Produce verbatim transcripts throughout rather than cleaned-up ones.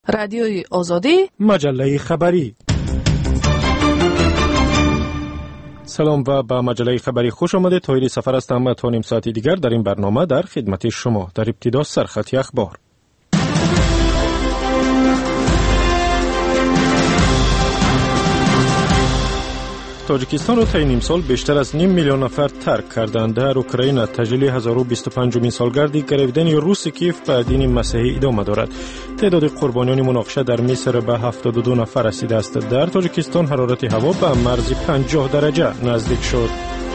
رادیوی آزادی، مجله خبری. سلام و به مجله خبری خوش آمده. طاهری سفر هستم و تا نیم ساعتی دیگر در این برنامه در خدمت شما. در ابتدا سرخط اخبار. تاجیکستان را طی نیم سال بیشتر از نیم میلیون نفر ترک کردند. در اوکراین تجلیل هزار و بیست و پنجمین سالگرد گرفتن روس کیف به دین مسیحی ادامه دارد. تعداد قربانیان مناقشه در مصر به هفتاد و دو نفر رسیده است. در تاجیکستان حرارت هوا به مرز پنجاه درجه نزدیک شد.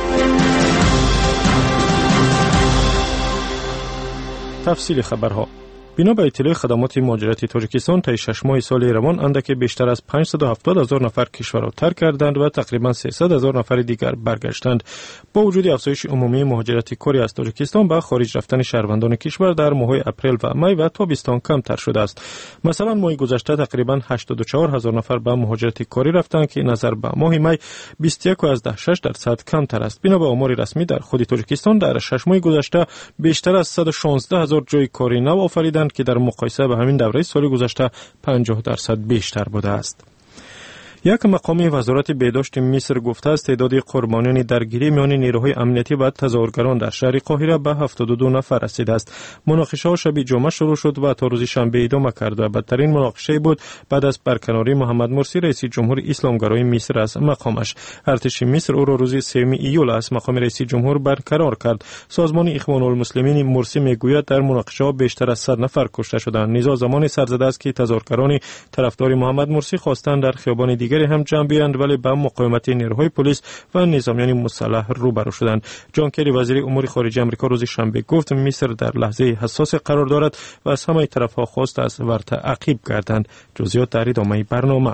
تفصیل خبرها. بنا به اطلاع خدمات مهاجرتی تاجیکستان طی شش ماه سال روان اندک بیشتر از پانصد و هفتاد هزار نفر کشور را ترک کردند و تقریبا سیصد هزار نفر دیگر برگشتند. با وجود افزایش عمومی مهاجرت کاری از تاجیکستان به خارج رفتن شهروندان کشور در ماه‌های اپریل و می و تابستان کمتر شده است. مثلا ماه گذشته تقریبا هشتاد و چهار هزار نفر به مهاجرت کاری رفتند که نظر به ماه می بیست و یک و شش درصد کمتر است. بنا به آمار رسمی در خود تاجیکستان در شش ماه گذشته بیشتر از صد و شانزده هزار جای کاری نو آفریدند که در مقایسه به همین دوره سال گذشته پنجاه درصد بیشتر بوده است. یک مقامی وزارت بهداشت مصر گفته است تعداد قربانیان درگیری میان نیروهای امنیتی و تظاهرگران در شهر قاهره به هفتاد و دو نفر رسیده است. مناقشه شب جمعه شروع شد و تا روز شنبه ادامه کرد و بدترین مناقشه بود بعد از برکناری محمد مرسی رئیس جمهور اسلامگرای مصر از مقامش. ارتش مصر او را روز سوم ایول از مقام رئیس جمهور برقرار کرد. سازمان اخوان المسلمین مرسی میگوید در مناقشه بیشتر از صد نفر کشته شدند. نیز زمانی سر زده است که تظاهرگران طرفدار محمد مرسی خواستند در خیابان دیگری هم جمع بیایند ولی به مقاومت نیروهای پلیس و نظامیان مسلح روبرو شدند. جان کری وزیر امور خارجه آمریکا روز شنبه گفت مصر در لحظه حساس قرار دارد و از همه طرفها خواست از ورطه عقیب گردند. جزئیات در ادامه برنامه.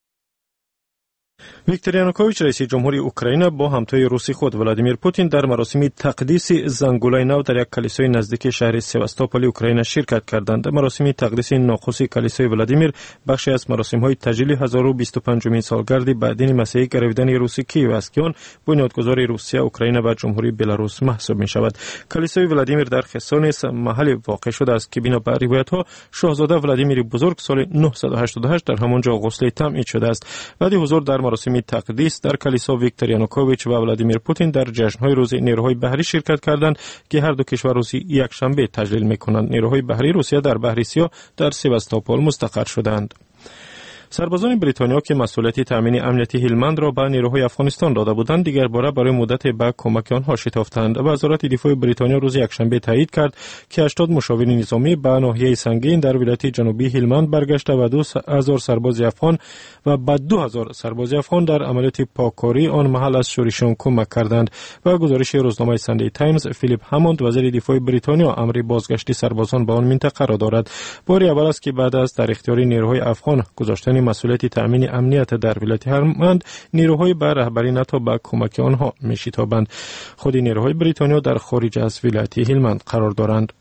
ویکتور یانوکوویچ رئیس جمهور اوکراین با همتای روسی خود ولادیمیر پوتین در مراسم تقدیس زنگولای نو در یک کلیسای نزدیک شهر سواستوپول اوکراین شرکت کردند. مراسم تقدیس ناخوسی کلیسای ولادیمیر بخشی از مراسم‌های تجلیل هزار و بیست و پنجمین سالگرد به دین مسیحی گرفتن روسی کیف است که آن بنیادگذار روسیه، اوکراین و جمهوری بلاروس محسوب می‌شود. کلیسای ولادیمیر در خرسون محل واقع شده است که بنا به روایت‌ها شاهزاده ولادیمیر بزرگ سال نهصد و هشتاد و هشت در همانجا غسل تمهید شده است. بعد حضور در مراسم تقدیس در کلیسا ویکتور یانوکوویچ و ولادیمیر پوتین در جشن‌های روز نیروهای بحری شرکت کردند که هر دو کشور روسی یک شنبه تجلیل می‌کنند. نیروهای بحری روسیه در بحر سیاه در سواستوپول مستقر شدند. سربازان بریتانیا که مسئولیت تامین امنیتی هلمند را به نیروهای افغانستان داده بودند دیگر باره برای مدت به کمک آنها شتافتند. وزارت دفاع بریتانیا روز یکشنبه تایید کرد که هشتاد مشاور نظامی به ناحیه سنگین در ولایت جنوبی هلمند برگشته و دو هزار سرباز افغان و بعد دو هزار سرباز افغان در عملیات پاککاری آن محل از شورشیان کمک کردند. و گزارش روزنامه ساندی تایمز فیلیپ هاموند وزیر دفاع بریتانیا امر بازگشت سربازان به آن منطقه را دارد. بار اول است که بعد از در اختیار نیروهای افغان گذاشتن مسئولیت تامین امنیت در ولایت هلمند نیروهای بر رهبری ناتو به کمک آنها می‌شتابند. خود نیروهای بریتانیا در خارج از ولایت هلمند قرار دارند.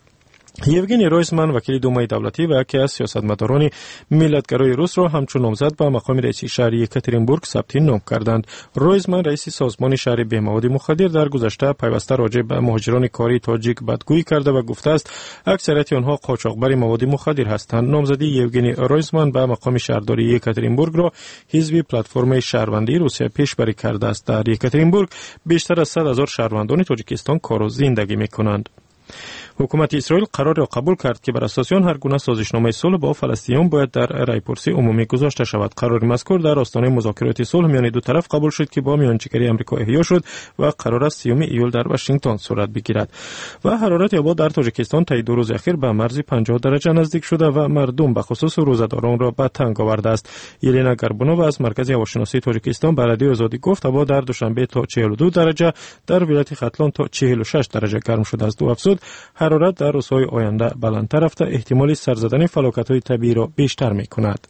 یوگنی رویزمن وکیل دومای دولتی و یکی از سیاستمداران ملیت‌گرای روس را همچون نامزد به مقام رئیس شهر یکاترینبورگ ثبت نام کردند. رویزمن رئیس سازمان شهر بی‌مواد مخدر در گذشته پیوسته راجع به مهاجران کاری تاجیک بدگویی کرده و گفته است اکثریت آنها قاچاقبر مواد مخدر هستند. نامزدی یوگنی رویزمن به مقام شهرداری یکاترینبورگ را حزب پلتفرم شهروندی روسیه پیشبری کرده است. در یکاترینبورگ بیشتر از صد هزار شهروندان تاجیکستان کار و زندگی می‌کنند. حکومت اسرائیل قرار را قبول کرد که بر اساس آن هر گونه سازشنامه صلح با فلسطینیان باید در رایپرسی عمومی گذاشته شود. قرار مذکور در آستانه مذاکرات صلح میان دو طرف قبول شد که با میانجیگری آمریکا احیا شد و قرار است سیوم ایول در واشنگتن صورت بگیرد. و حرارت هوا در تاجیکستان طی دو روز اخیر به مرز پنجاه درجه نزدیک شده و مردم به خصوص روزداران را به تنگ آورده است. یلینا گربونووا از مرکز هواشناسی تاجیکستان به رادیو آزادی گفت هوا در دوشنبه تا چهل و دو درجه، در ولایت ختلان تا چهل و شش درجه گرم شده است. دو افزود حرارت در روزهای آینده بلندتر رفته احتمال سر زدن فلاکت‌های طبیعی را بیشتر می‌کند.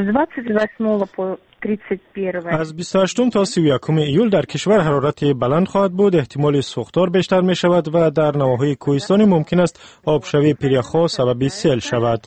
از بیست و هشتم تا سی و یکم ایول در کشور حرارت بلند خواهد بود. احتمال سوختار بیشتر می شود و در نواحی کوهستانی ممکن است آبشوی پیریخا سبب سیل شود.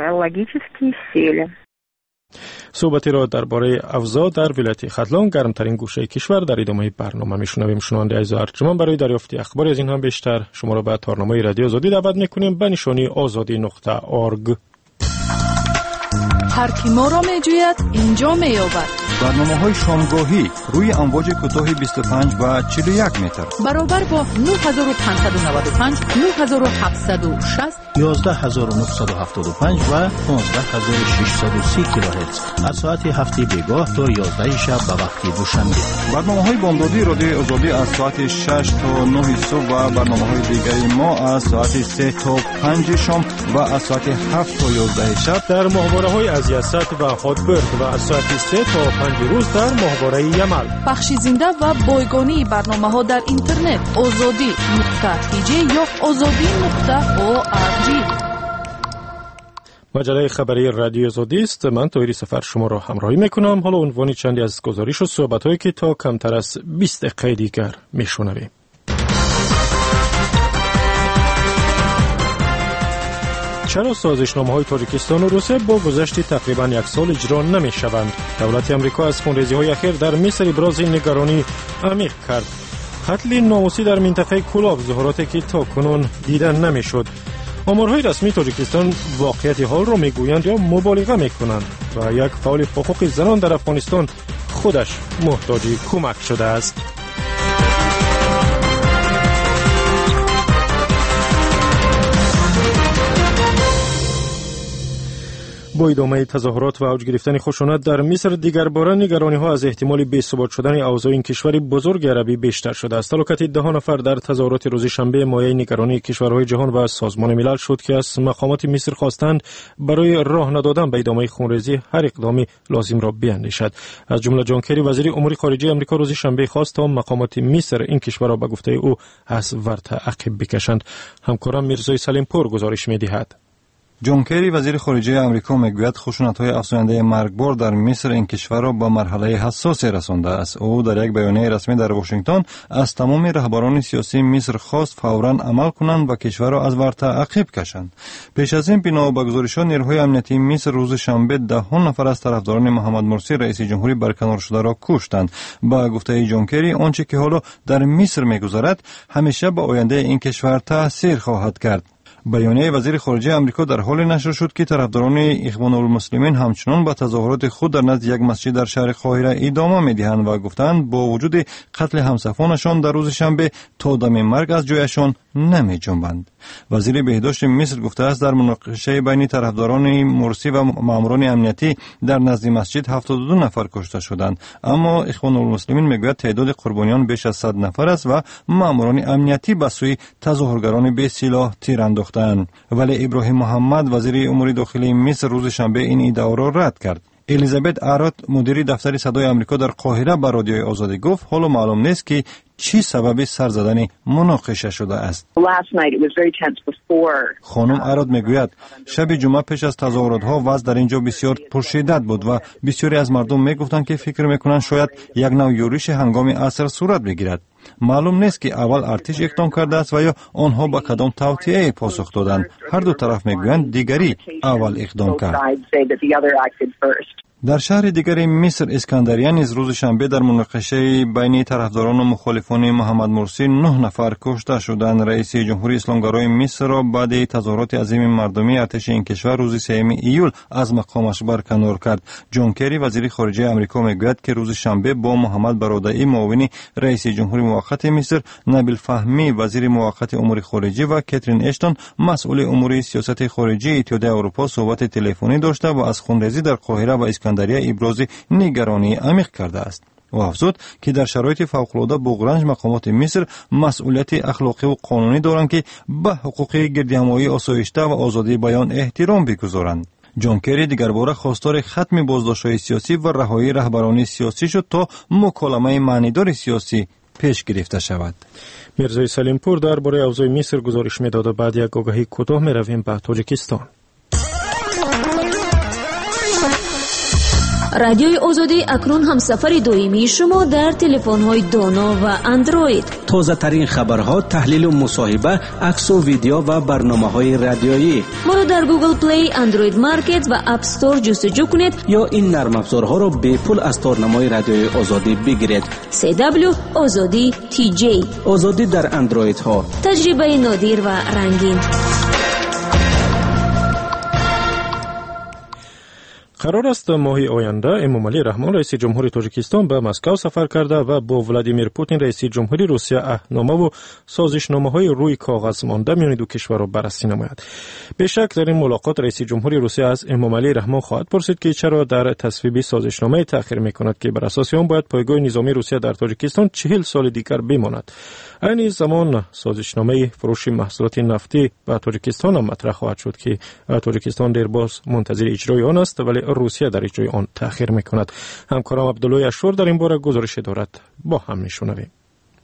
صحبتی را درباره اوضاع در ولایت ختلان گرمترین گوشه کشور در ادامه برنامه میشنویم. شنونده عزیز ارجمند، برای دریافت اخبار از این هم بیشتر شما را به تارنامه رادیو آزادی دعوت میکنیم به نشانی آزادی نقطه اورگ. هر کی ما را می جوید اینجا می یابد. برنامه‌های شامگاهی روی امواج کوتاه بیست و پنج و چهل و یک متر برابر با نه هزار و پانصد و نود و پنج، نه هزار و هفتصد و شصت، یازده هزار و نهصد و هفتاد و پنج و پانزده هزار و ششصد و سی کیلوهرتز از ساعت هفت بیگاه تا یازده شب به وقت دوشنبه. برنامه‌های بامدادی رادیو آزادی از ساعت شش تا نه صبح و برنامه‌های دیگری ما از ساعت سه تا پنج شام و از ساعت هفت تا یازده شب در ماهواره‌های از یاست و هاتبرد و از ساعت سه تا پنج روز در ماهواره یمل. بخش زنده و بایگانی برنامه‌ها در اینترنت آزادی نقطه تی جی یا آزادی نقطه او آر جی. مجله خبری رادیو آزادی است. من طاهری سفر شما را همراهی میکنم. حالا عنوان چندی از گزارش و صحبت‌هایی که تا کمتر از بیست دقیقه دیگر میشنویم. چرا سازشنامه‌های تاجیکستان و روسیه با گذشت تقریباً یک سال اجرا نمی‌شوند؟ دولت آمریکا از خونریزی‌های اخیر در مصر ابراز نگرانی عمیق کرد. قتل ناموسی در منطقه کلاب ظاهراتی که تاکنون دیده نمی‌شد. آمارهای رسمی تاجیکستان واقعیت حال را میگویند یا مبالغه میکنند و یک فعال حقوق زنان در افغانستان خودش محتاج کمک شده است. با ادامه تظاهرات و اوج گرفتن خشونت در مصر دیگر باره نگرانی‌ها از احتمال بی‌ثبات شدن اوضاع این کشور بزرگ عربی بیشتر شده است. هلاکت ده نفر در تظاهرات روز شنبه مایه نگرانی کشورهای جهان و سازمان ملل شد که از مقامات مصر خواستند برای راه ندادن به ادامه خونریزی هر اقدامی لازم را بیاندیشد. از جمله جان کری وزیر امور خارجه آمریکا روز شنبه خواست تا مقامات مصر این کشور را به گفته او از ورطه عقب بکشند. همکارم میرزای سلیم پور گزارش می‌دهد. جان کری وزیر خارجه آمریکا میگوید خشونت‌های افزاینده مرگبار در مصر این کشور را به مرحله حساسی رسانده است. او در یک بیانیه رسمی در واشنگتن از تمام رهبران سیاسی مصر خواست فوراً عمل کنند و کشور را از ورطه عقب کشند. پیش از این بنا به گزارش‌ها نیروهای امنیتی مصر روز شنبه ده نفر از طرفداران محمد مرسی رئیس جمهوری برکنار شده را کشتند. با گفته جان کری آنچه که حالا در مصر می‌گذرد همیشه به آینده این کشور تأثیر خواهد کرد. بیانیه وزیر خارجه آمریکا در حال نشر شد که طرفداران اخوان المسلمین همچنان با تظاهرات خود در نزد یک مسجد در شهر قاهره ادامه می‌دهند و گفتند با وجود قتل همسفانشان در روز شنبه تا دم مرگ از جایشان نمی‌جنبند. وزیر بهداشت مصر گفته است در مناقشه بین طرفداران مرسی و ماموران امنیتی در نزد مسجد هفتاد و دو نفر کشته شدند، اما اخوان المسلمین میگوید تعداد قربانیان بیش از صد نفر است و ماموران امنیتی به سوی تظاهرگران بی سلاح تیر انداختند. ولی ابراهیم محمد وزیر امور داخلی مصر روز شنبه این ادعا را رد کرد. الیزابت آرات مدیر دفتر صدای آمریکا در قاهره به رادیوی آزادی گفت حالا معلوم نیست که چی سبب سر زدن مناقشه شده است. خانم آرات میگوید شب جمعه پیش از تظاهرات ها وضع در اینجا بسیار پرشدت بود و بسیاری از مردم میگفتند که فکر میکنند شاید یک نوع یورش هنگام عصر صورت بگیرد. معلوم نیست که اول ارتش اقدام کرده است و یا آنها با کدام توطئه پاسخ دادند. هر دو طرف میگویند دیگری اول اقدام کرد. در شهر دیگر مصر اسکندریه نیز روز شنبه در مناقشه بین طرفداران و مخالفان محمد مرسی نه نفر کشته شدند. رئیس جمهوری اسلامگرای مصر را بعد تظاهرات عظیم مردمی ارتش این کشور روز سوم ایول از مقامش برکنار کرد. جان کری وزیر خارجه آمریکا میگوید که روز شنبه با محمد برادعی معاون رئیس جمهوری موقت مصر، نبیل فهمی وزیر موقت امور خارجه و کاترین اشتون مسئول امور سیاست خارجی اتحادیه اروپا صحبت تلفنی داشته و از خونریزی در قاهره و اسکندریه ابراز نگرانی عمیق کرده است. او افزود که در شرایط فوق‌العاده بغرنج مقامات مصر مسئولیت اخلاقی و قانونی دارند که به حقوق گردهمایی آسایشته و آزادی بیان احترام بگذارند. جان کری دیگر باره خواستار ختم بازداشت‌های سیاسی و رهایی رهبران سیاسی شد تا مکالمه معنیدار سیاسی پیش گرفته شود. میرزای سلیم پور درباره اوضاع مصر گزارش می‌داد و بعد یک آگاهی کوتاه می‌رویم به تاجیکستان. رادیوی آزادی اکنون هم سفر دائمی شما در تلفن‌های دانا و اندروید. تازه ترین خبرها، تحلیل و مصاحبه، عکس و ویدیو و برنامه‌های رادیویی. ما را در گوگل پلی، اندروید مارکت و اپ استور جستجو کنید یا این نرم افزارها را به پول از تارنمای رادیوی آزادی بگیرید. سی دبلیو آزادی تی جی. آزادی در اندروید ها. تجربه نادر و رنگین. قرار است ماه آینده امامعلی رحمان رئیس جمهوری تاجیکستان به مسکو سفر کرده و با ولادیمیر پوتین رئیس جمهوری روسیه عهدنامه و سازشنامه‌های روی کاغذ مانده میان دو کشور را بررسی نماید. به شک در این ملاقات رئیس جمهوری روسیه از امامعلی رحمان خواهد پرسید که چرا در تصویب سازشنامه تأخیر میکند که بر اساس آن باید پایگاه نظامی روسیه در تاجیکستان چهل سال دیگر بماند. این زمان سازشنامه فروش محصولات نفتی به تاجیکستان هم مطرح خواهد شد که تاجیکستان دیر باز منتظر اجرای آن است، ولی روسیه در اجرای آن تأخیر میکند. همکارم عبدالله اشور در این باره گزارش دارد، با هم میشنویم.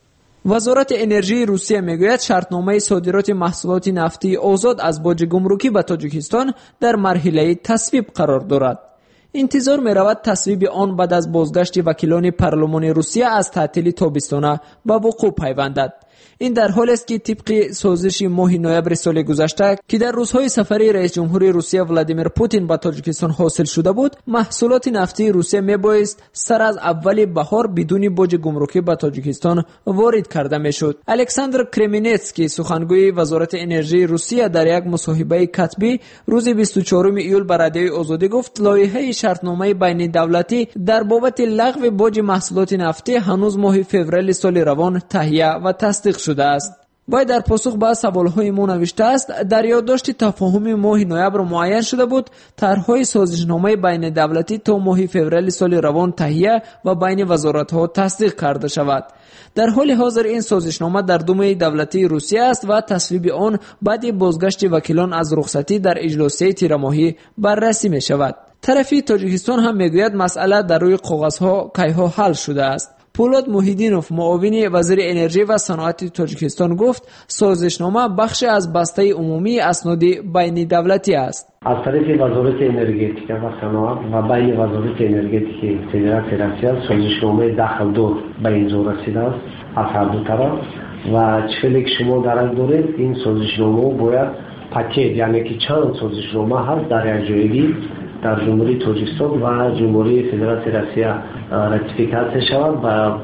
وزارت انرژی روسیه میگوید شرطنامه صادرات محصولات نفتی آزاد از باج گمرکی به تاجیکستان در مرحله تصویب قرار دارد. انتظار می رود تصویب آن بعد از بازگشت وکیلان پارلمان روسیه از تعطیل تابستانه به وقوع پیوندد. این در حالی است که طبق سازش ماه نوامبر سال گذشته که در روزهای سفری رئیس جمهوری روسیه ولادیمیر پوتین به تاجیکستان حاصل شده بود، محصولات نفتی روسیه میبایست سر از اول بهار بدون باج گمرکی به تاجیکستان وارد کرده میشد. الکساندر کرمینتسکی سخنگوی وزارت انرژی روسیه در یک مصاحبه کتبی روز بیست و چهارم ایول به رادیوی آزادی گفت لایحه شرطنامه بین دولتی در بابت لغو باج محصولات نفتی هنوز ماه فوریه سال روان تهیه و تصدیق شده است. باید در پاسخ به سوالهای ما نوشته است در یادداشت تفاهم ماه نوامبر معین شده بود طرحهای سازشنامه بین دولتی تا ماه فوریه سال روان تهیه و بین وزارت‌ها تصدیق کرده شود. در حال حاضر این سازشنامه در دومه دولتی روسیه است و تصویب آن بعد بازگشت وکیلان از رخصتی در اجلاسی تیر ماهی بررسی می شود. طرفی تاجیکستان هم میگوید مسئله در روی کاغذها کیها حل شده است. پولاد موحیدینوف معاون وزیر انرژی و صنعت تاجیکستان گفت سازشنامه بخش از بسته عمومی اسناد بین دولتی است. از طریق وزارت انرژتیک و صنعت و بین وزارت انرژتیک فدراسیون روسیه سازشنامه داخل دور به امضا رسیده است از هر دو طرف و چیزی که شما درک دارید این سازشنامه باید پاکت یعنی که چند سازشنامه هست در یک جایگی در جمهوری تاجیکستان و جمهوری فدراسیون روسیه راتیفیکاسیون شود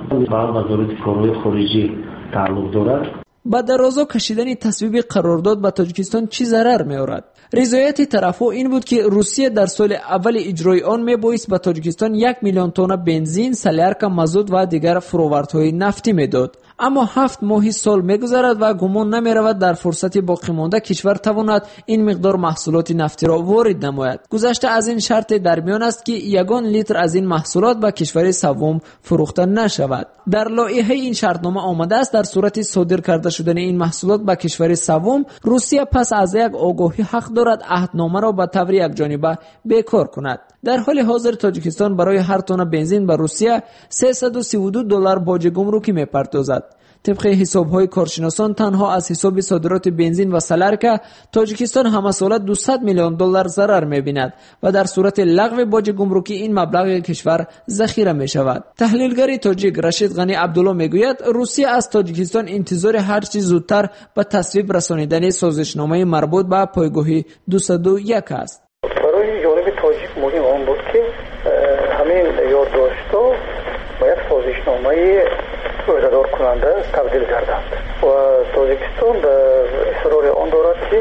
و وزارت کارهای خارجی تعلق دارد. با درازا کشیدن تصویب قرارداد به تاجیکستان چی ضرر می آورد؟ رضایت طرفها این بود که روسیه در سال اول اجرای آن می بایست به تاجیکستان یک میلیون تن بنزین، سلیارک مازوت و دیگر فروردهای نفتی می داد. اما هفت ماهی سال می‌گذرد و گمان نمی‌رود در فرصت باقی مانده کشور تواند این مقدار محصولات نفتی را وارد نماید. گذشته از این شرط در میان است که یگان لیتر از این محصولات به کشور سوم فروخته نشود. در لایحه این شرطنامه آمده است در صورت صادر کرده شدن این محصولات به کشور سوم روسیه پس از یک آگاهی حق دارد عهدنامه را به طور یکجانبه بیکار کند. در حال حاضر تاجیکستان برای هر تن بنزین به روسیه سیصد و سی و دو دلار باج گمرکی می‌پردازد. طبق حساب‌های کارشناسان تنها از حساب صادرات بنزین و سلیارک تاجیکستان همساله دویست میلیون دلار ضرر می‌بیند و در صورت لغو باج گمرکی این مبلغ کشور ذخیره می‌شود. تحلیلگر تاجیک رشید غنی عبدالله میگوید روسیه از تاجیکستان انتظار هر چه زودتر به تصویب رسانیدن سازشنامه مربوط به پایگاه دویست و یک است. برای جانب تاجیک مهم آن بود که همین یادداشت‌ها باید سازشنامه عهده‌دار کننده تبدیل گردند و تاجیکستان در اصرار آن دارد که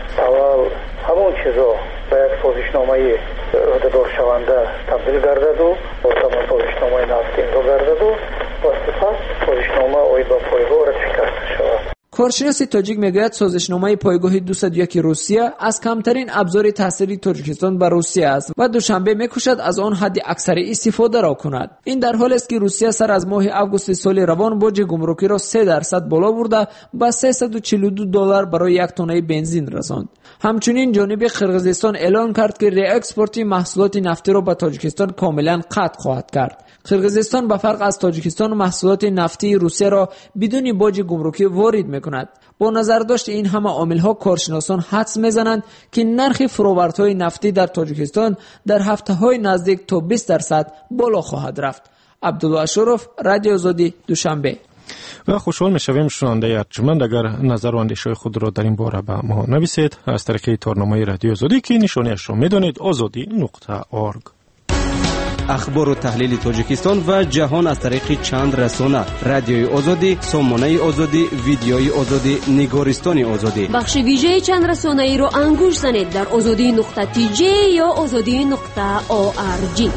اول همون چیزا باید سازشنامه عهده‌دار شونده تبدیل گردد و با سازشنامه نفتی امضا گردد و سپس سازشنامه عاید به پایگاه راتیفیکاسیون شود. کارشناس تاجیک میگوید سازشنامه پایگاه دویست و یک روسیه از کمترین ابزار تاثیری تاجیکستان بر روسیه است و دوشنبه میکوشد از آن حد اکثری استفاده را کند. این در حالی است که روسیه سر از ماه آگوست سال روان باج گمرکی را سه درصد بالا برده به سیصد و چهل و دو دلار برای یک تن بنزین رساند. همچنین جانب قرقیزستان اعلان کرد که ری اکسپورت محصولات نفتی را به تاجیکستان کاملا قطع خواهد کرد. قرقیزستان به فرق از تاجیکستان محصولات نفتی روسیه را بدون باج گمرکی وارد می‌کند. با نظر داشت این همه عامل‌ها کارشناسان حدس می‌زنند که نرخ فروردهای نفتی در تاجیکستان در هفته‌های نزدیک تا بیست درصد بالا خواهد رفت. عبدالله اشرف، رادیو آزادی، دوشنبه. و خوشحال می‌شویم شنونده ارجمند اگر نظر و اندیشه خود را در این باره به ما نویسید از طریق تارنامه رادیو آزادی که نشانه‌اش را می‌دانید آزادی نقطه اورگ. اخبار و تحلیل تاجیکستان و جهان از طریق چند رسانه: رادیوی آزادی، سامانه آزادی، ویدیوی آزادی، نگارستان آزادی. بخش ویژه چند رسانه ای رو انگوش زنید در آزادی نقطه تی جی یا آزادی نقطه او آر جی.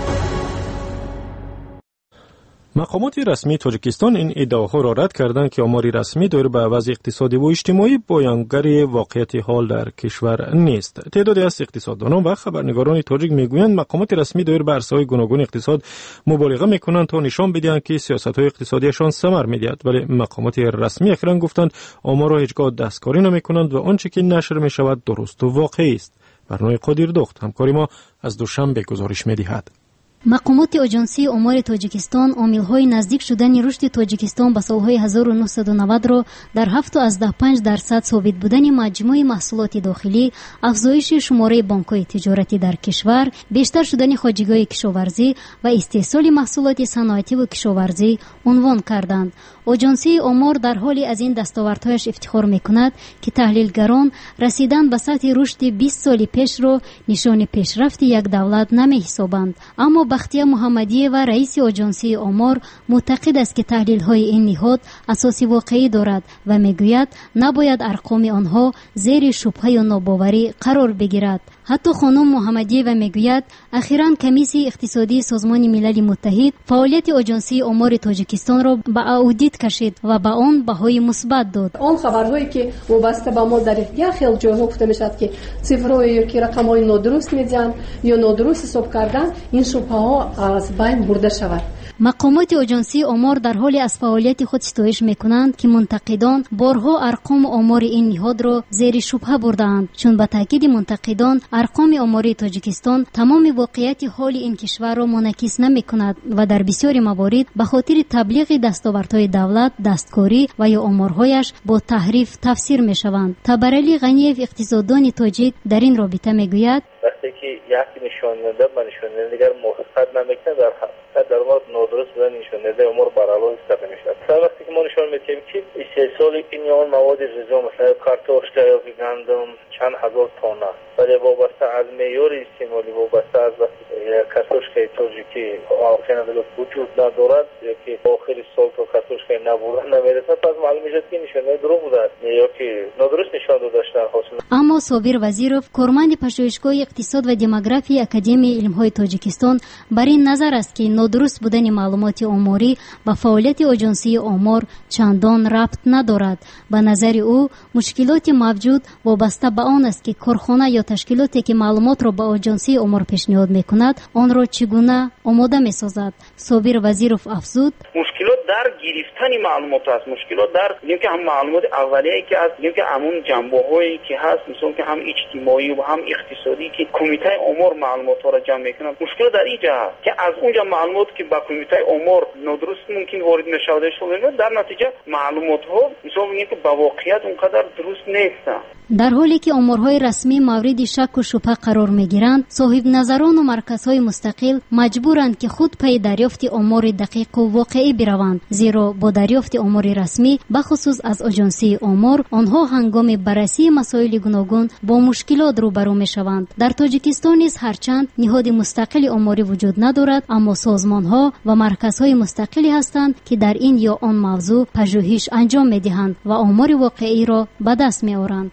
مقامات رسمی تاجیکستان این ادعاها را رد کردند که آماری رسمی دایر به وضع اقتصادی و اجتماعی بیانگر واقعیت حال در کشور نیست. تعدادی از اقتصاددانان و خبرنگاران تاجیک میگویند مقامات رسمی دایر به عرصه‌های گوناگون اقتصاد مبالغه میکنند تا نشان بدهند که سیاست‌های اقتصادیشان ثمر می‌دهد، ولی مقامات رسمی اخیراً گفتند آمار را هیچگاه دستکاری نمی‌کنند و آنچه که نشر می‌شود درست و واقعی است. برنامه قادر دخت همکاری ما از دوشنبه گزارش می‌دهد. مقامات آژانسی آمار تاجیکستان عامل‌های نزدیک شدن رشد تاجیکستان به سال‌های هزار و نهصد و نود را در هفت و پنج درصد ثابت بودن مجموع محصولات داخلی، افزایش شماره بانک‌های تجارتی در کشور، بیشتر شدن خواجگی کشاورزی و استحصال محصولات صنعتی و کشاورزی عنوان کردند. آژانسی آمار در حالی از این دستاوردهایش افتخار می‌کند که تحلیلگران رسیدن به سطح رشد بیست سال پیش را نشان پیشرفت یک دولت نمی‌حسابند. اما بختیار محمدی و رئیس آژانسی آمار معتقد است که تحلیل‌های این نهاد اساس واقعی دارد و می‌گوید نباید ارقام آنها زیر شبهه و ناباوری قرار بگیرد. حتی خانم محمدی و میگوید اخیراً کمیسیون اقتصادی سازمان ملل متحد فعالیت آژانسی آمار تاجیکستان را به اودیت کشید و به آن بهای مثبت داد. آن خبرهایی که وابسته به ما در یک خیلی جاها گفته میشد که صفرهای یا که رقم‌های نادرست میدن یا نادرست حساب کردن، این شبهه ها از بین برده شود. مقامات آژانسی آمار در حال از فعالیت خود ستایش میکنند که منتقدان بارها ارقام آمار این نهاد را زیر شبهه بردند، چون به تاکید منتقدان ارقام آماری تاجیکستان تمام واقعیت حال این کشور را منعکس نمیکند و در بسیاری موارد به خاطر تبلیغ دستاوردهای دولت دستکاری و یا آمارهایش با تحریف تفسیر میشوند. تبرعلی غنیف اقتصاددان تاجیک در این رابطه میگوید وقتی که یک نشاننده به نشاننده دیگر موافقت نمیکنه در حقیقت در مورد نادرست بودن نشاننده امور برعلاوه استفاده میشه. مثلا وقتی که ما نشان میدیم که استحصال این یا مواد غذا مثلا کارتوشکا یا گندم چند هزار تانه، ولی وابسته از معیار استعمالی وابسته از کارتوشکای تاجیکی آخرین دیگر وجود ندارد یا که آخر سال تو کارتوشکای نبردن نمیرسه، پس معلوم میشه که نشاننده دروغ بوده یا که نادرست نشان داده شده حاصل. اما صابر وزیرов کارمند پژوهشگاه اقتصاد و دموگرافی اکادمی علم‌های تاجیکستان بر این نظر است که نادرست بودن معلومات آماری با فعالیت آژانسی آمار چندان ربط ندارد. به نظر او مشکلات موجود وابسته به آن است که کارخانه یا تشکیلاتی که معلومات را به آژانسی آمار پیشنهاد میکند آن را چگونه آماده میسازد. صابر وزیرов افزود مشکلات در گرفتن معلومات است، مشکلات در اینکه هم معلومات اولیه‌ای که از اینکه همون جنبه‌هایی که هست مثلا که هم اجتماعی و هم اقتصادی که کمیته آمار معلومات ها را جمع میکنند، مشکل در اینجا است که از اونجا معلومات که با کمیته آمار نادرست ممکن وارد نشوده شده، در نتیجه معلومات ها مثلا میگن که با واقعیت اونقدر درست نیستن. در حالی که آمارهای رسمی مورد شک و شبهه قرار میگیرند، صاحب نظران و مرکزهای مستقل مجبورند که خود پی دریافت آمار دقیق و واقعی بروند، زیرا با دریافت آمار رسمی بخصوص از آژانسی آمار آنها هنگام بررسی مسائل گوناگون با مشکلات روبرو میشوند. در تاجیکستان نیز هرچند نهاد مستقل آماری وجود ندارد، اما سازمانها و مرکزهای مستقلی هستند که در این یا آن موضوع پژوهش انجام میدهند و آمار واقعی را به دست میآورند.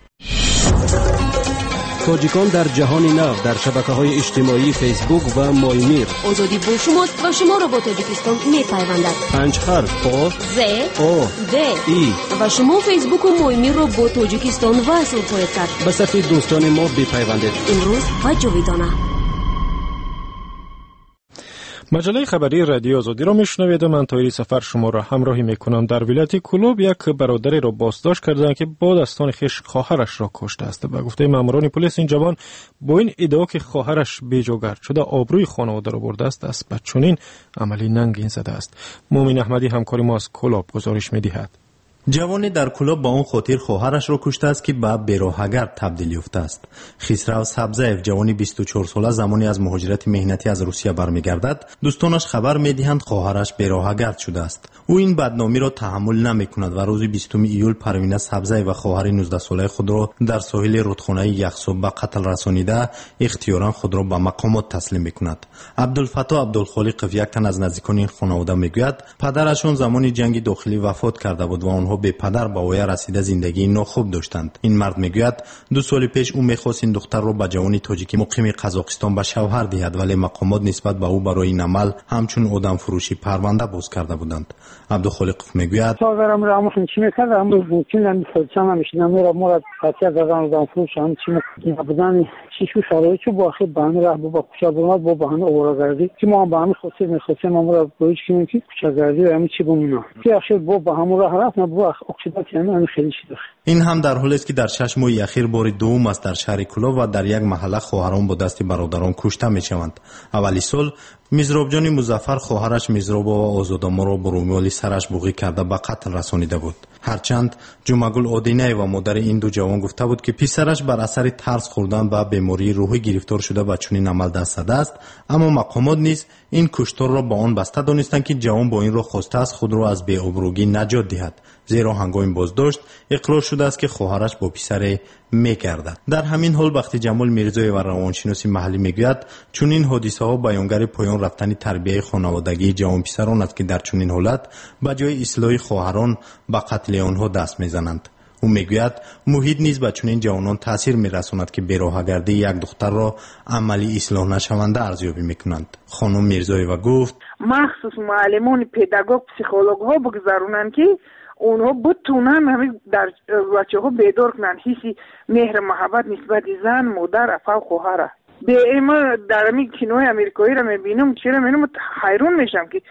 تاجیکان در جهان نو در شبکه‌های اجتماعی فیسبوک و مایمیر. آزادی با شماست و شما را با تاجیکستان می‌پیوندد. پنج حرف آ ز او د ای و شما فیسبوک و مایمیر را با تاجیکستان وصل خواهید کرد. به صفحه دوستان ما بپیوندید. امروز و جاویدانه. مجله خبری رادیو آزادی را میشنوید و من تایری سفر شما را همراهی میکنم. در ولایت کلوب یک برادری را بازداشت کردند که با دستان خویش خواهرش را کشته است. به گفته ماموران پلیس این جوان با این ادعا که خواهرش بیجاگرد شده آبروی خانواده را برده است، است به چنین عملی ننگین زده است. مومن احمدی همکار ما از کلوب گزارش میدهد. جوانی در کلوب با اون خاطر خواهرش رو کشته است که به بیراهگر تبدیل یافته است. خسرو سبزیف جوانی بیست و چهار ساله زمانی از مهاجرت مهنتی از روسیه برمیگردد، دوستانش خبر میدهند خواهرش بیراهگر شده است. او این بدنامی را تحمل نمیکند و روز بیستم ایول پروینه سبزیف و خواهر نوزده ساله خود را در ساحل رودخانه یخسوب به قتل رسانیده اختیارا خود را به مقامات تسلیم میکند. عبدالفتاح عبدالخالق یک تن از نزدیکان این خانواده میگوید پدرشون زمانی جنگ داخلی وفات کرده بود و آنها به پدر با وی رسیده زندگی ناخوب داشتند. این مرد میگوید دو سال پیش او میخواست این دختر را به جوانی تاجیکی مقیم قزاقستان به شوهر دهد، ولی مقامات نسبت به او برای این عمل همچون آدم فروشی پرونده باز کرده بودند. عبدالخالق میگوید پدرم را همون چی میکرد امروز ممکن است چند نمیشنم میرا مرد قطعا دادن آدم فروش هم چی میکنه بودن چی شو شرایطی با اخی بهانه راه با کوچه‌گردی با بهانه اورگردی که ما با هم خاصی میخواستیم ما را بروش کنیم که کوچه‌گردی و همین چی بمونه که اخیر با با هم راه رفت نه با اکسیدات یعنی خیلی شده. این هم در حالی است که در شش ماه اخیر بار دوم است در شهر کلوب و در یک محله خواهران با دست برادران کشته میشوند. اولی سال میزراب جان مظفر خواهرش میزراب و آزادامو را برومیالی سرش بوغی کرده به قتل رسانیده بود. هرچند جمعگل آدینه و مادر این دو جوان گفته بود که پسرش بر اثر ترس خوردن به بیماری روحی گرفتار شده و چنین عمل دست زده است، اما مقامات نیز این کشتار را با آن بسته دانستند که جوان با این را خواسته است خود را از بی‌آبرویی نجات دهد، زیرا هنگام بازداشت اقرار شده است که خواهرش با پسر می‌گردد. در همین حال وقتی جمال میرزایی و روانشناس محلی میگوید چنین حادثه ها بیانگر پایان رفتن تربیت خانوادگی جوان پسران است که در چنین حالت به جای اصلاح خواهران به قتل آنها دست میزنند. او میگوید محیط نیز به چنین جوانان تاثیر میرساند که بیراهگردی یک دختر را عملی اصلاح نشونده ارزیابی میکنند. خانم میرزایی و گفت مخصوص معلمان پداگوگ پسیکولوگ ها بگذارونند که اونها بتونن همین در بچه ها بیدار کنن حسی مهر محبت نسبت زن مادر افا خواهر. به اما در همین کینوی امریکایی را میبینم چرا میبینم حیران میشم که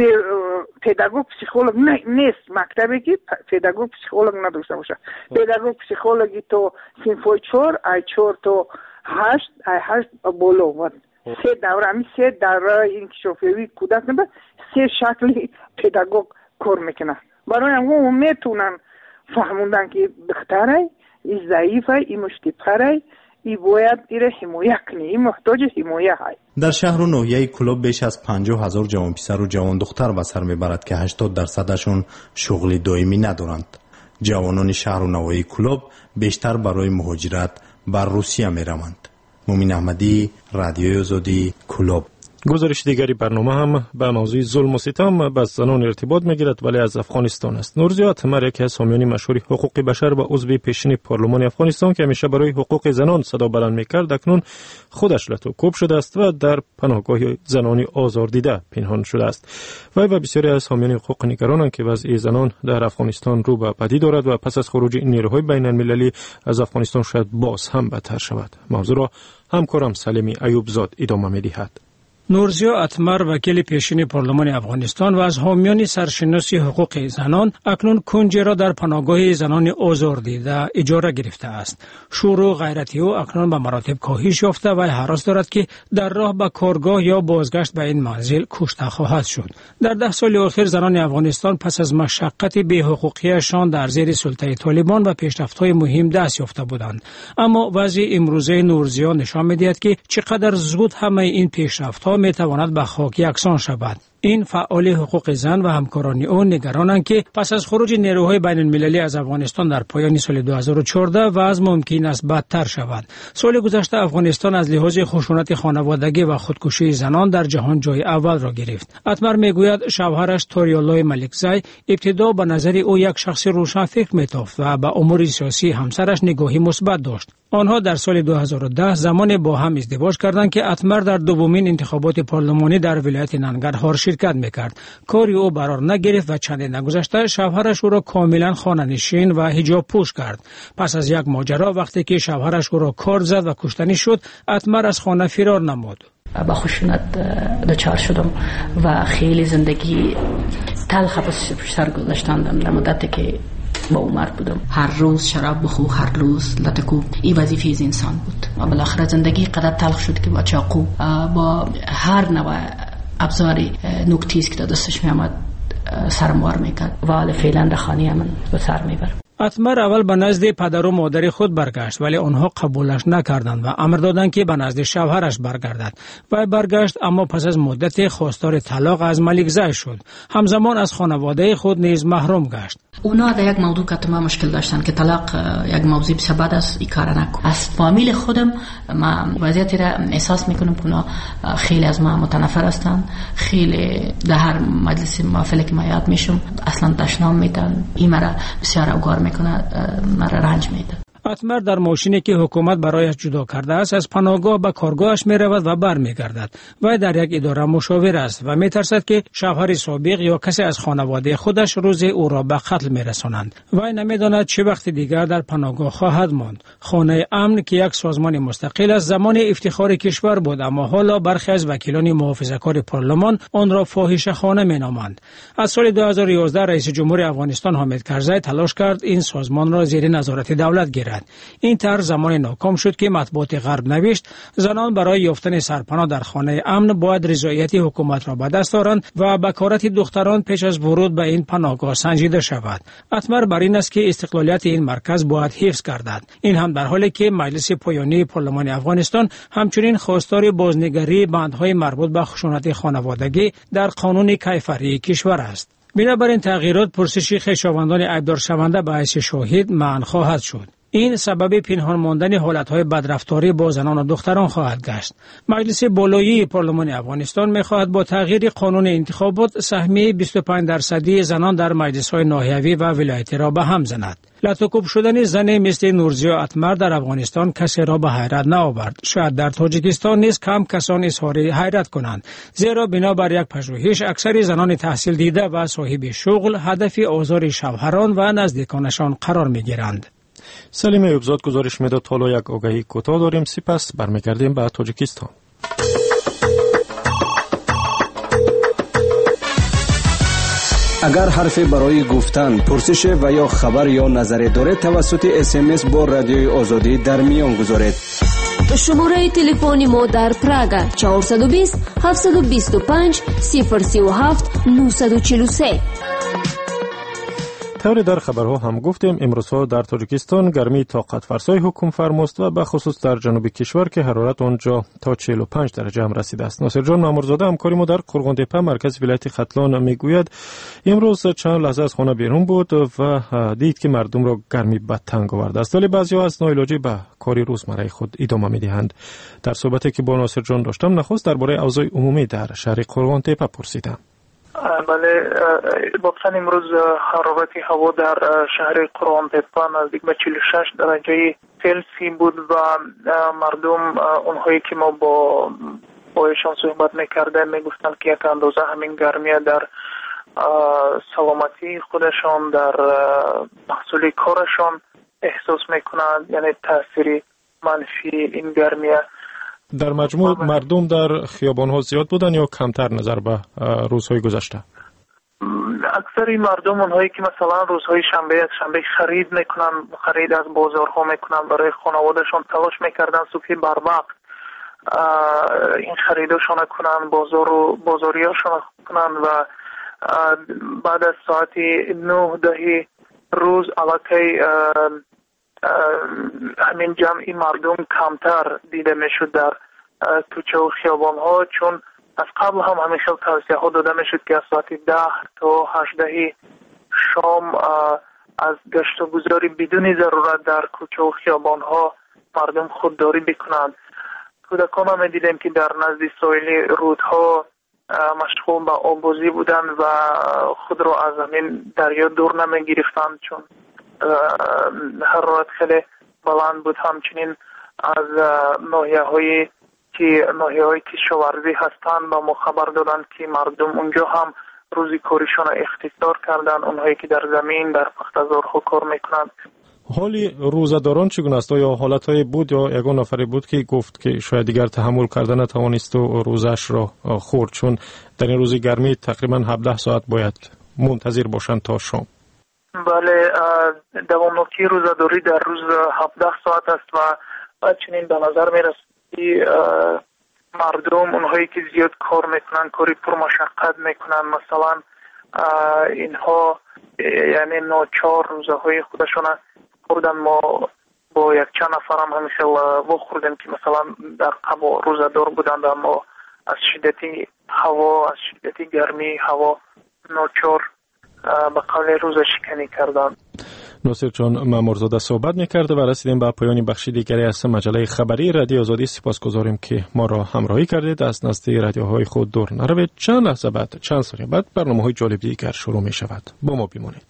پداگوگ پسیکولوگ نیست مکتبی که پداگوگ پسیکولوگ نداشته باشه. پداگوگ پسیکولوگی تو صنفای چهار ای چهار تو هشت ای هشت بولو و سه دوره همین سه دوره این کشافیوی کودک نبه سه شکلی پداگوگ کار میکنه. برای همون میتونن فهموندن که بختره ای ضعیفه ای مشتیپره ای باید ایره حمایه کنی ای محتاج حمایه های. در شهر و ناحیه کلوب بیش از پنجاه هزار جوان پسر و جوان دختر به سر میبرد که هشتاد درصدشون شغل دائمی ندارند. جوانان شهر و نواحی کلوب بیشتر برای مهاجرت بر روسیه میروند. مومن احمدی، رادیوی آزادی، کلوب. گزارش دیگری برنامه هم به موضوع ظلم و ستم به زنان ارتباط میگیرد ولی از افغانستان است. نورزیا اتمر یکی از حامیان مشهور حقوق بشر و عضو پیشین پارلمان افغانستان که همیشه برای حقوق زنان صدا بلند میکرد اکنون خودش لطوکوب شده است و در پناهگاه زنان آزاردیده پنهان شده است. وی و بسیاری از حامیان حقوق نگرانند که وضع زنان در افغانستان رو به بدی دارد و پس از خروج این نیروهای بین المللی از افغانستان شاید باز هم بدتر شود. موضوع را همکارم سلیمی ایوبزاد ادامه میدهد. نورزیا اتمر وکیل پیشین پارلمان افغانستان و از حامیان سرشناسی حقوق زنان اکنون کنجی را در پناهگاه زنان آزاردیده اجاره گرفته است. شور و غیرتی او اکنون به مراتب کاهش یافته و هراس دارد که در راه به کارگاه یا بازگشت به این منزل کشته خواهد شد. در ده سال اخیر زنان افغانستان پس از مشقت بی‌حقوقیشان در زیر سلطه طالبان و پیشرفت‌های مهم دست یافته بودند، اما وضع امروزه نورزیا نشان می‌دهد که چقدر زود همه این پیشرفت‌ها میتواند به خاک یکسان شود. این فعال حقوق زن و همکاران او نگرانند که پس از خروج نیروهای بین المللی از افغانستان در پایان سال دو هزار و چهارده وضع ممکن است بدتر شود. سال گذشته افغانستان از لحاظ خشونت خانوادگی و خودکشی زنان در جهان جای اول را گرفت. اتمر میگوید شوهرش توریالای ملکزی ابتدا به نظر او یک شخص روشن فکر میتافت و به امور سیاسی همسرش نگاهی مثبت داشت. آنها در سال دو هزار و ده زمان با هم ازدواج کردند که اتمر در دومین انتخابات پارلمانی در ولایت ننگرهار شرکت میکرد. کاری او قرار نگرفت و چند نگذشته شوهرش او را کاملا خانه‌نشین و حجاب پوش کرد. پس از یک ماجرا وقتی که شوهرش او را کار زد و کشتنی شد، اتمر از خانه فرار نمود. با خشونت دچار شدم و خیلی زندگی تلخ پشت سر گذاشتم در مدتی که با عمر بودم. هر روز شراب بخو، هر روز لطکو. این وظیفه از انسان بود و بالاخره زندگی قدر تلخ شد که با چاقو با هر نوع ابزاری نکتیز که دستش می آمد سرموار میکرد و حال فعلا در خانه من به سر میبرم. اتمر اول به نزد پدر و مادر خود برگشت ولی آنها قبولش نکردند و امر دادند که به نزد شوهرش برگردد. و برگشت اما پس از مدت خواستار طلاق از ملکزای شد. همزمان از خانواده خود نیز محروم گشت. اونا در یک موضوع که ما مشکل داشتن که طلاق یک موضوع بسیار بد است، این کار نکن. از فامیل خودم ما وضعیتی را احساس میکنم که اونا خیلی از ما متنفر هستند، خیلی در هر مجلس محفلی که ما یاد میشم اصلا دشنام میدن، این مرا بسیار اوگار میکنه، مرا رنج میده. اتمر در ماشینی که حکومت برایش جدا کرده است از پناهگاه به کارگاهش می رود و بر می گردد و در یک اداره مشاور است و می ترسد که شوهر سابق یا کسی از خانواده خودش روز او را به قتل می رسانند و نمی داند چه وقت دیگر در پناهگاه خواهد ماند. خانه امن که یک سازمان مستقل است زمان افتخار کشور بود، اما حالا برخی از وکیلان محافظه‌کار پارلمان آن را فاحشه خانه می نامند. از سال دو هزار و یازده رئیس جمهور افغانستان حامد کرزی تلاش کرد این سازمان را زیر نظارت دولت گیرد. این طرح زمان ناکام شد که مطبوعات غرب نوشت زنان برای یافتن سرپناه در خانه امن باید رضایت حکومت را به دست آورند و بکارت دختران پیش از ورود به این پناهگاه سنجیده شود. اتمر بر این است که استقلالیت این مرکز باید حفظ گردد. این هم در حالی که مجلس پایانی پارلمان افغانستان همچنین خواستار بازنگری بندهای مربوط به خشونت خانوادگی در قانون کیفری کشور است. بنابراین تغییرات پرسشی خویشاوندان عیبدار شونده به حیث شاهد منع خواهد شد. این سبب پنهان ماندن حالتهای بدرفتاری با زنان و دختران خواهد گشت. مجلس بالایی پارلمان افغانستان می‌خواهد با تغییر قانون انتخابات سهمیه بیست و پنج درصدی زنان در مجلس‌های ناحیوی و ولایتی را به هم زند. لطوکوب شدن زن مثل نورزیا اتمر در افغانستان کسی را به حیرت نآورد. شاید در تاجیکستان نیز کم کسان اظهار حیرت کنند، زیرا بنابر یک پژوهش اکثر زنان تحصیل دیده و صاحب شغل هدف آزار شوهران و نزدیکانشان قرار می‌گیرند. سلیم ایوبزاد گزارش میداد. حالا یک آگهی کوتاه داریم، سپس برمیگردیم به تاجیکستان. اگر حرفی برای گفتن، پرسش و یا خبر یا نظری دارید توسط اس ام اس با رادیوی آزادی در میان گذارید. شماره تلفن ما در پراگ چهار دو صفر هفت دو پنج صفر سه هفت نه چهار سه. طوری در خبرها هم گفتیم امروزها در تاجیکستان گرمی طاقت فرسای حکم فرماست و به خصوص در جنوب کشور که حرارت آنجا تا چهل و پنج درجه هم رسیده است. ناصر جان مامورزاده همکاری ما در قرغن‌تپه مرکز ولایت ختلان میگوید امروز چند لحظه از خانه بیرون بود و دید که مردم را گرمی به تنگ آورده است، ولی بعضی‌ها از ناعلاجی به کاری روزمره خود ادامه می‌دهند. در صحبتی که با ناصر جان داشتم نخست درباره اوضاع عمومی در شهر قرغن‌تپه پرسیدم. بله، واقعا امروز حرارت هوا در شهر قرغن‌تپه نزدیک به چهل و شش درجه سلسی بود و مردم اونهایی که ما با بایشان صحبت میکردیم میگفتند که یک اندازه همین گرمی در سلامتی خودشان در محصول کارشان احساس میکنند، یعنی تاثیر منفی این گرمی. در مجموع مردم در خیابان‌ها زیاد بودن یا کمتر نظر به روزهای گذشته؟ اکثر مردم اونهایی که مثلا روزهای شنبه یک شنبه خرید میکنن، خرید از بازارها میکنن، برای خانوادهشان تلاش میکردن صبح بر وقت این خریداشون کنن، بازار و بازاریاشون کنن و بعد از ساعت نه ده روز علاقه همین جمعی مردم کمتر دیده میشد در کوچه و خیابان ها، چون از قبل هم همین خیلی توصیه ها داده میشد که از ساعت ده تا هشده شام از گشت و گذاری بدون ضرورت در کوچه و خیابان ها مردم خودداری بکنند. کودکان هم دیدیم که در نزد ساحل رودها مشغول به آبازی بودند و خود را از همین دریا دور نمی گرفتند، چون حرارت خیلی بلند بود. همچنین از ناحیه هایی که ناحیه های کشاورزی هستند با ما خبر دادند که مردم اونجا هم روزی کاریشان اختصار کردند، اونهایی که در زمین در پخته‌زارها کار میکنند. حالی روزداران چگونه است؟ یا حالتهای بود یا یگان نفری بود که گفت که شاید دیگر تحمل کردن نتوانست و روزش را خورد، چون در این روز گرمی تقریبا هفده ساعت باید منتظر باشند تا شام؟ بله، دوامناکی روزداری در روز هفده ساعت است و چنین به نظر می رسید که مردم اونهایی که زیاد کار میکنن، کاری پرمشقت میکنن، مثلا اینها یعنی ناچار روزهای خودشون خوردن. ما با یک چند نفر هم همیشه لغو خوردیم که مثلا در قبل روزدار بودند، اما از شدتی هوا، از شدتی گرمی هوا ناچار به قول روزه شکنی کردند. ناصر جان مامورزاده صحبت میکرده و رسیدیم به پایان بخش دیگری از مجله خبری رادیو آزادی. سپاسگزاریم که ما را همراهی کردید. از نزد رادیوهای خود دور نروید. چند لحظه بعد، چند ثانیه بعد برنامه‌های جالب دیگر شروع می شود. با ما بمانید.